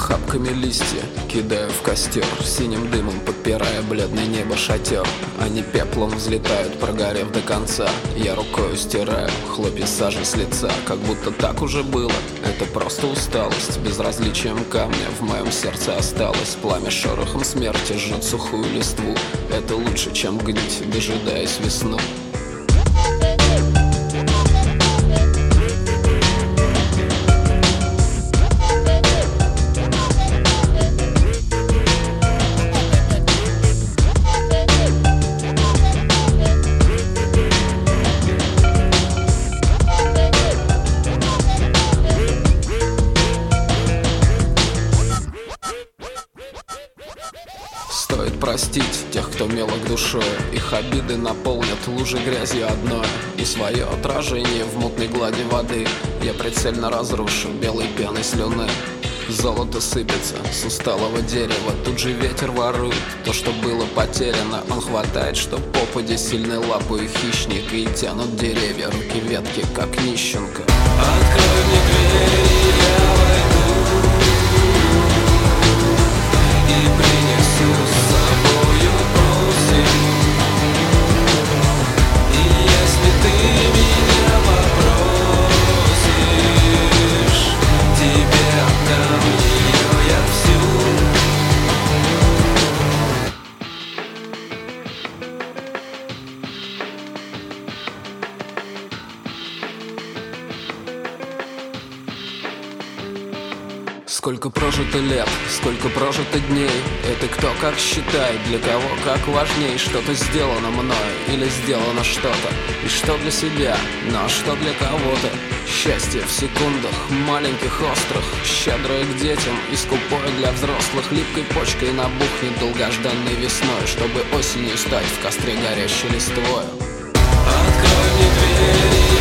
охапками листья кидаю в костер, синим дымом подпирая бледное небо шатер. Они пеплом взлетают, прогорев до конца. Я рукою стираю хлопья сажи с лица. Как будто так уже было, это просто усталость. Безразличием камня в моем сердце осталось. Пламя шорохом смерти жжет сухую листву. Это лучше, чем гнить, дожидаясь весну. Стоит простить тех, кто мелок душой. Их обиды наполнят лужи грязью одной. И свое отражение в мутной глади воды я прицельно разрушу белой пеной слюны. Золото сыпется с усталого дерева. Тут же ветер ворует то, что было потеряно. Он хватает, что попади сильной лапой хищника. И тянут деревья, руки ветки, как нищенка. Открой мне дверь, я войду и принесу с собою осень. И если ты меня попросишь, тебе отдам ее я всю. Сколько прожито лет, сколько прожито дней. Это кто как считает, для кого как важней. Что-то сделано мною или сделано что-то. И что для себя, но что для кого-то. Счастье в секундах, маленьких острых, щедрое к детям и скупое для взрослых. Липкой почкой набухнет долгожданной весной, чтобы осенью стать в костре горящей листвою. Открой мне дверь.